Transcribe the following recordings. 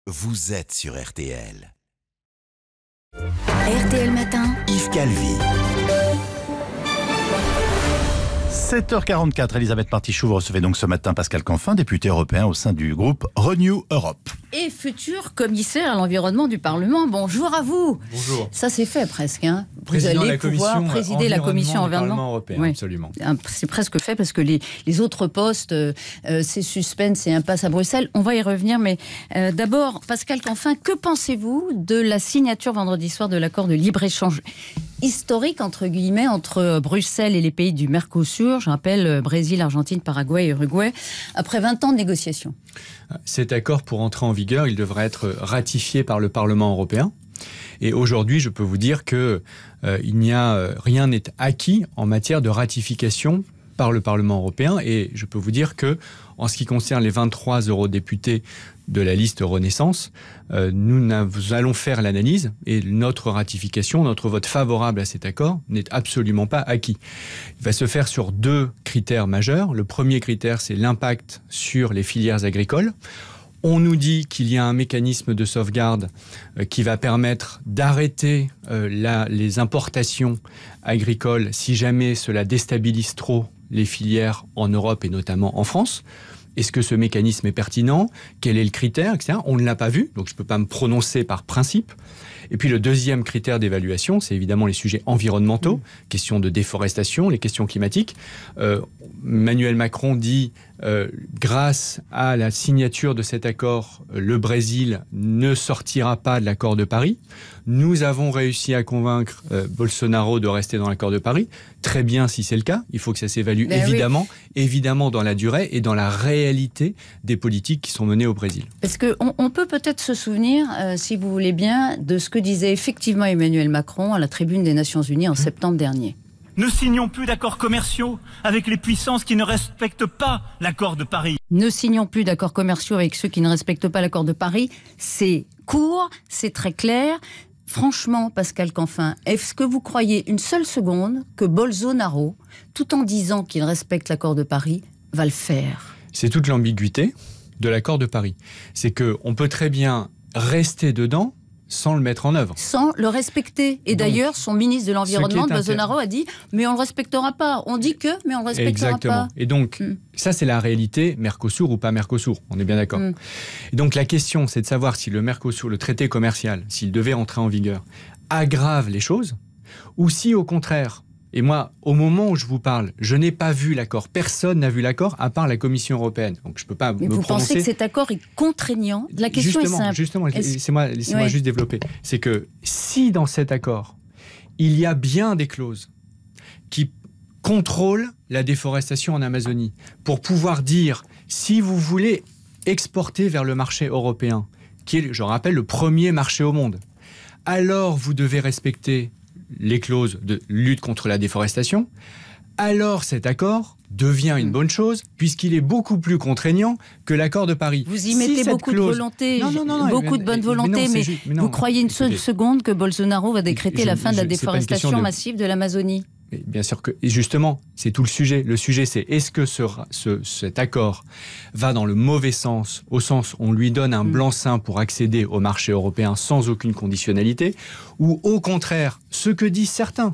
vous êtes sur RTL. RTL Matin, Yves Calvi. 7h44, Elisabeth Martichoux, vous recevez donc ce matin Pascal Canfin, député européen au sein du groupe Renew Europe. Et futur commissaire à l'environnement du Parlement. Bonjour à vous. Bonjour. Ça c'est fait presque. Vous Président allez la pouvoir présider la commission environnement du Parlement européen, oui. Absolument. C'est presque fait parce que les autres postes, c'est suspense et impasse à Bruxelles. On va y revenir, mais d'abord, Pascal Canfin, que pensez-vous de la signature vendredi soir de l'accord de libre-échange historique, entre guillemets, entre Bruxelles et les pays du Mercosur, je rappelle Brésil, Argentine, Paraguay et Uruguay, après 20 ans de négociations? Cet accord, pour entrer en vigueur, il devrait être ratifié par le Parlement européen. Et aujourd'hui, je peux vous dire que rien n'est acquis en matière de ratification par le Parlement européen. Et je peux vous dire que, en ce qui concerne les 23 eurodéputés de la liste Renaissance, nous allons faire l'analyse et notre ratification, notre vote favorable à cet accord n'est absolument pas acquis. Il va se faire sur 2 critères majeurs. Le premier critère, c'est l'impact sur les filières agricoles. On nous dit qu'il y a un mécanisme de sauvegarde qui va permettre d'arrêter les importations agricoles si jamais cela déstabilise trop les filières en Europe et notamment en France. Est-ce que ce mécanisme est pertinent? Quel est le critère, etc. On ne l'a pas vu, donc je ne peux pas me prononcer par principe. Et puis le deuxième critère d'évaluation, c'est évidemment les sujets environnementaux, questions de déforestation, les questions climatiques. Emmanuel Macron dit, grâce à la signature de cet accord, le Brésil ne sortira pas de l'accord de Paris. Nous avons réussi à convaincre Bolsonaro de rester dans l'accord de Paris. Très bien si c'est le cas. Il faut que ça s'évalue évidemment dans la durée et dans la réalité des politiques qui sont menées au Brésil. Parce qu'on peut peut-être se souvenir, si vous voulez bien, de ce que disait effectivement Emmanuel Macron à la tribune des Nations Unies en septembre dernier. Ne signons plus d'accords commerciaux avec les puissances qui ne respectent pas l'accord de Paris. Ne signons plus d'accords commerciaux avec ceux qui ne respectent pas l'accord de Paris. C'est court, c'est très clair. Franchement, Pascal Canfin, est-ce que vous croyez une seule seconde que Bolsonaro, tout en disant qu'il respecte l'accord de Paris, va le faire? C'est toute l'ambiguïté de l'accord de Paris. C'est qu'on peut très bien rester dedans sans le mettre en œuvre. Sans le respecter. Et d'ailleurs, son ministre de l'Environnement, Bolsonaro, a dit « mais on ne le respectera pas ». On dit que, mais on ne le respectera pas. Et donc, ça c'est la réalité, Mercosur ou pas Mercosur, on est bien d'accord. Et donc la question, c'est de savoir si le Mercosur, le traité commercial, s'il devait entrer en vigueur, aggrave les choses, ou si au contraire... Et moi, au moment où je vous parle, je n'ai pas vu l'accord. Personne n'a vu l'accord, à part la Commission européenne. Donc je ne peux pas me prononcer. Vous pensez que cet accord est contraignant? La question est simple. Justement, laissez-moi juste développer. C'est que si dans cet accord, il y a bien des clauses qui contrôlent la déforestation en Amazonie, pour pouvoir dire, si vous voulez exporter vers le marché européen, qui est, je rappelle, le premier marché au monde, alors vous devez respecter les clauses de lutte contre la déforestation, alors cet accord devient une bonne chose, puisqu'il est beaucoup plus contraignant que l'accord de Paris. Vous y mettez beaucoup de volonté, beaucoup de bonne volonté, mais vous croyez une seule seconde que Bolsonaro va décréter la fin de la déforestation massive de l'Amazonie? Bien sûr que, et justement, c'est tout le sujet. Le sujet, c'est est-ce que cet accord va dans le mauvais sens, au sens où on lui donne un blanc-seing pour accéder au marché européen sans aucune conditionnalité, ou au contraire, ce que disent certains,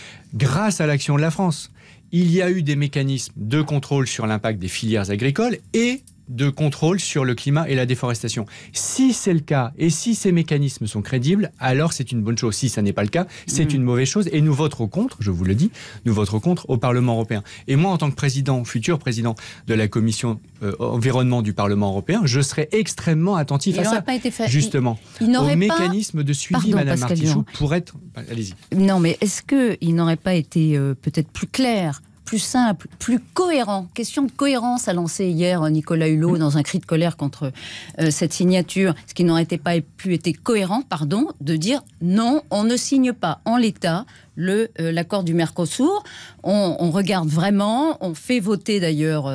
grâce à l'action de la France, il y a eu des mécanismes de contrôle sur l'impact des filières agricoles et de contrôle sur le climat et la déforestation. Si c'est le cas et si ces mécanismes sont crédibles, alors c'est une bonne chose. Si ça n'est pas le cas, c'est une mauvaise chose et nous voterons contre, je vous le dis, nous voterons contre au Parlement européen. Et moi, en tant que futur président de la Commission environnement du Parlement européen, je serai extrêmement attentif à ça. Justement, au mécanisme de suivi, Madame Martichoux, pour être... Allez-y. Non, mais est-ce qu'il n'aurait pas été peut-être plus clair, plus simple, plus cohérent? Question de cohérence a lancé hier Nicolas Hulot dans un cri de colère contre cette signature. Ce qui n'aurait pas pu être cohérent, de dire non, on ne signe pas en l'état l'accord du Mercosur. On regarde vraiment, on fait voter d'ailleurs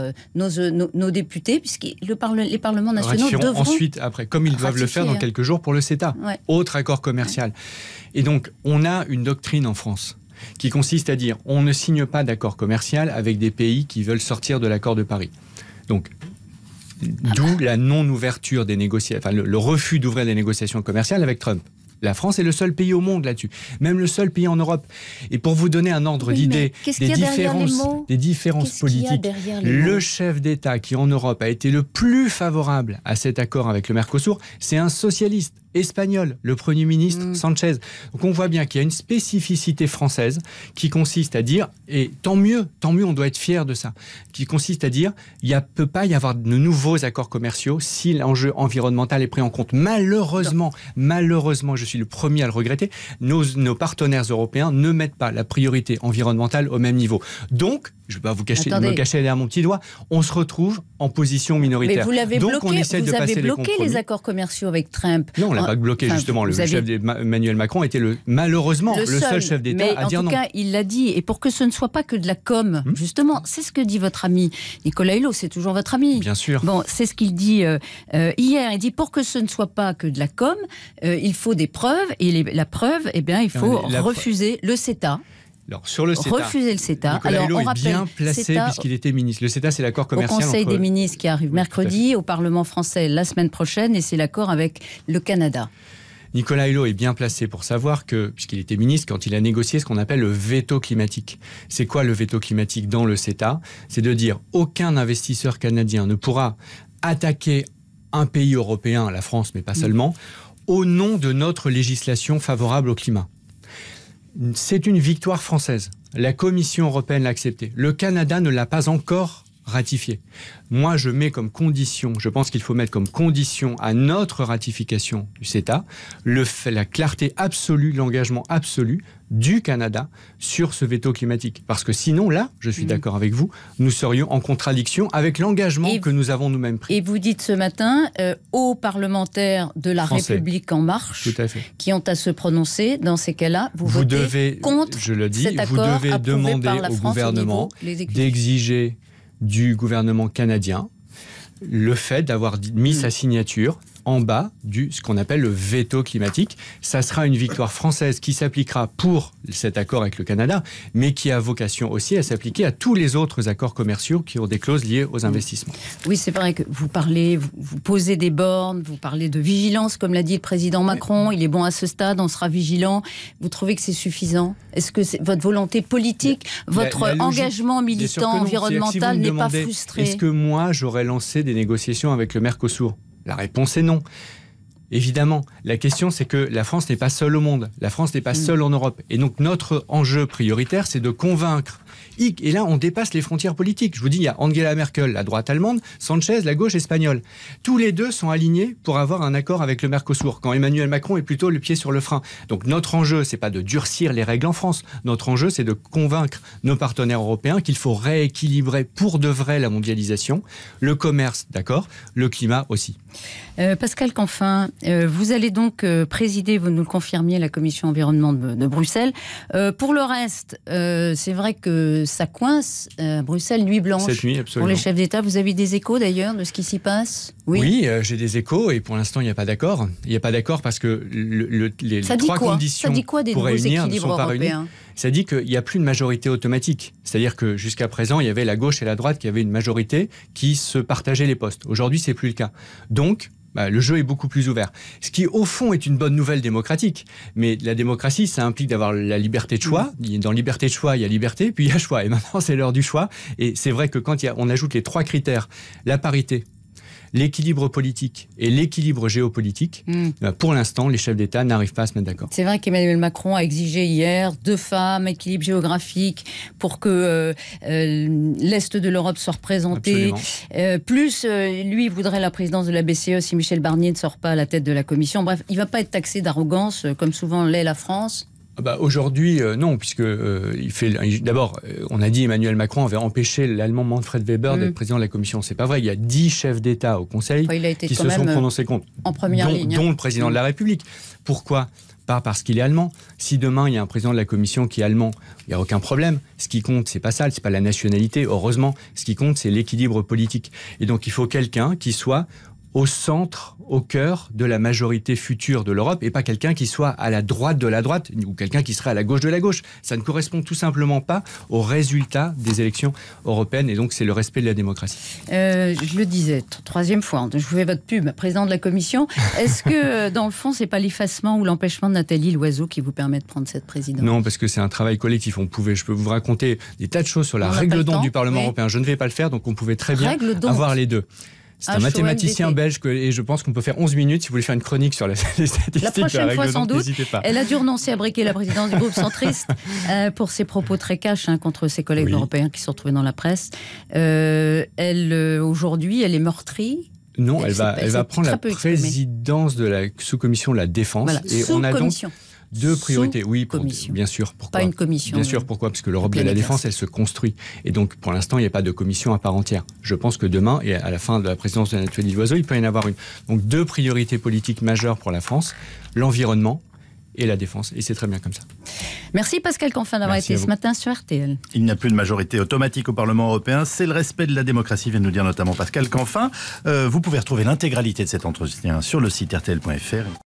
nos députés, puisque les parlements nationaux devront ensuite, après, comme ils doivent le faire dans quelques jours pour le CETA, autre accord commercial. Et donc, on a une doctrine en France qui consiste à dire on ne signe pas d'accord commercial avec des pays qui veulent sortir de l'accord de Paris. Donc, D'où la non-ouverture des négociations, enfin le refus d'ouvrir des négociations commerciales avec Trump. La France est le seul pays au monde là-dessus, même le seul pays en Europe. Et pour vous donner un ordre d'idée des différences politiques, le chef d'État qui en Europe a été le plus favorable à cet accord avec le Mercosur, c'est un socialiste espagnol, le Premier ministre Sanchez. Donc on voit bien qu'il y a une spécificité française qui consiste à dire, et tant mieux, on doit être fier de ça, qui consiste à dire, il ne peut pas y avoir de nouveaux accords commerciaux si l'enjeu environnemental est pris en compte. Malheureusement, je suis le premier à le regretter, nos partenaires européens ne mettent pas la priorité environnementale au même niveau. Donc, je ne vais pas me cacher derrière mon petit doigt, on se retrouve en position minoritaire. Mais vous l'avez donc bloqué, on essaie de passer les compromis. les accords commerciaux avec Trump. Non, on l'a pas bloqué, justement. Le chef Emmanuel Macron était malheureusement le seul chef d'État à dire non. Mais en tout cas, il l'a dit. Et pour que ce ne soit pas que de la com, justement, c'est ce que dit votre ami. Nicolas Hulot, c'est toujours votre ami. Bien sûr. Bon, c'est ce qu'il dit hier. Il dit, pour que ce ne soit pas que de la com, il faut des preuves. Et la preuve, il faut refuser le CETA. Alors, sur le CETA, refuser le CETA. Nicolas Hulot est bien placé puisqu'il était ministre. Le CETA, c'est l'accord commercial au Conseil des ministres qui arrive mercredi, au Parlement français la semaine prochaine, et c'est l'accord avec le Canada. Nicolas Hulot est bien placé pour savoir que, puisqu'il était ministre, quand il a négocié ce qu'on appelle le veto climatique. C'est quoi le veto climatique dans le CETA? C'est de dire aucun investisseur canadien ne pourra attaquer un pays européen, la France, mais pas seulement, au nom de notre législation favorable au climat. C'est une victoire française. La Commission européenne l'a accepté. Le Canada ne l'a pas encore ratifié. Moi, je mets comme condition, je pense qu'il faut mettre comme condition à notre ratification du CETA la clarté absolue, l'engagement absolu du Canada sur ce veto climatique. Parce que sinon, là, je suis d'accord avec vous, nous serions en contradiction avec l'engagement que nous avons nous-mêmes pris. Et vous dites ce matin aux parlementaires de la Français. République En Marche qui ont à se prononcer, dans ces cas-là, vous votez contre cet accord vous devez demander au gouvernement d'exiger du gouvernement canadien le fait d'avoir mis sa signature en bas ce qu'on appelle le veto climatique. Ça sera une victoire française qui s'appliquera pour cet accord avec le Canada, mais qui a vocation aussi à s'appliquer à tous les autres accords commerciaux qui ont des clauses liées aux investissements. Oui, c'est vrai que vous posez des bornes, vous parlez de vigilance, comme l'a dit le président Macron. Il est bon à ce stade, on sera vigilant. Vous trouvez que c'est suffisant? Est-ce que votre volonté politique, votre engagement militant environnemental n'est pas frustré? Est-ce que moi, j'aurais lancé des négociations avec le Mercosur? La réponse est non. Évidemment, la question c'est que la France n'est pas seule au monde, la France n'est pas seule en Europe. Et donc notre enjeu prioritaire, c'est de convaincre. Et là, on dépasse les frontières politiques. Je vous dis, il y a Angela Merkel, la droite allemande, Sanchez, la gauche espagnole. Tous les deux sont alignés pour avoir un accord avec le Mercosur, quand Emmanuel Macron est plutôt le pied sur le frein. Donc notre enjeu, c'est pas de durcir les règles en France. Notre enjeu, c'est de convaincre nos partenaires européens qu'il faut rééquilibrer pour de vrai la mondialisation, le commerce, d'accord, le climat aussi. Pascal Canfin, vous allez donc présider, vous nous le confirmiez, la commission environnement de Bruxelles. Pour le reste, c'est vrai que ça coince. Bruxelles, nuit blanche. Cette nuit, absolument. Pour les chefs d'État, vous avez des échos d'ailleurs de ce qui s'y passe? Oui, j'ai des échos et pour l'instant, il n'y a pas d'accord. Il n'y a pas d'accord parce que les trois conditions pour réunir ne sont pas réunies. Ça dit qu'il n'y a plus de majorité automatique. C'est-à-dire que jusqu'à présent, il y avait la gauche et la droite qui avaient une majorité qui se partageaient les postes. Aujourd'hui, ce n'est plus le cas. Donc, le jeu est beaucoup plus ouvert. Ce qui, au fond, est une bonne nouvelle démocratique. Mais la démocratie, ça implique d'avoir la liberté de choix. Dans liberté de choix, il y a liberté, puis il y a choix. Et maintenant, c'est l'heure du choix. Et c'est vrai que quand on ajoute les trois critères, la parité, l'équilibre politique et l'équilibre géopolitique, pour l'instant, les chefs d'État n'arrivent pas à se mettre d'accord. C'est vrai qu'Emmanuel Macron a exigé hier 2 femmes, équilibre géographique, pour que l'Est de l'Europe soit représenté. Plus, lui, voudrait la présidence de la BCE si Michel Barnier ne sort pas à la tête de la Commission. Bref, il ne va pas être taxé d'arrogance, comme souvent l'est la France. Aujourd'hui, non, puisque d'abord, on a dit Emmanuel Macron avait empêché l'Allemand Manfred Weber d'être président de la Commission. C'est pas vrai. Il y a 10 chefs d'État au Conseil qui se sont prononcés contre, en première ligne, dont le président de la République. Pourquoi ? Pas parce qu'il est allemand. Si demain il y a un président de la Commission qui est allemand, il n'y a aucun problème. Ce qui compte, c'est pas ça, c'est pas la nationalité. Heureusement, ce qui compte, c'est l'équilibre politique. Et donc, il faut quelqu'un qui soit au centre, au cœur de la majorité future de l'Europe, et pas quelqu'un qui soit à la droite de la droite, ou quelqu'un qui serait à la gauche de la gauche. Ça ne correspond tout simplement pas au résultat des élections européennes, et donc c'est le respect de la démocratie. Je le disais, troisième fois, je vous fais votre pub, président de la Commission. Est-ce que, dans le fond, c'est pas l'effacement ou l'empêchement de Nathalie Loiseau qui vous permet de prendre cette présidence? Non, parce que c'est un travail collectif. Je peux vous raconter des tas de choses sur la règle d'or du Parlement européen. Je ne vais pas le faire, donc on pouvait très bien avoir les deux. C'est un mathématicien belge et je pense qu'on peut faire 11 minutes si vous voulez faire une chronique sur les statistiques. La prochaine fois, sans doute. N'hésitez pas. Elle a dû renoncer à briquer la présidence du groupe centriste pour ses propos très cash contre ses collègues européens qui se sont retrouvés dans la presse. Aujourd'hui, elle est meurtrie. Non, elle va prendre la présidence de la sous-commission de la défense. Voilà, et on a donc deux priorités. Oui, bien sûr. Pourquoi? Pas une commission. Bien sûr, pourquoi? Parce que l'Europe de la défense, elle se construit. Et donc, pour l'instant, il n'y a pas de commission à part entière. Je pense que demain, et à la fin de la présidence de Nathalie Loiseau, il peut y en avoir une. Donc, deux priorités politiques majeures pour la France, l'environnement et la défense. Et c'est très bien comme ça. Merci Pascal Canfin d'avoir été ce matin sur RTL. Il n'y a plus de majorité automatique au Parlement européen. C'est le respect de la démocratie, vient de nous dire notamment Pascal Canfin. Vous pouvez retrouver l'intégralité de cet entretien sur le site rtl.fr.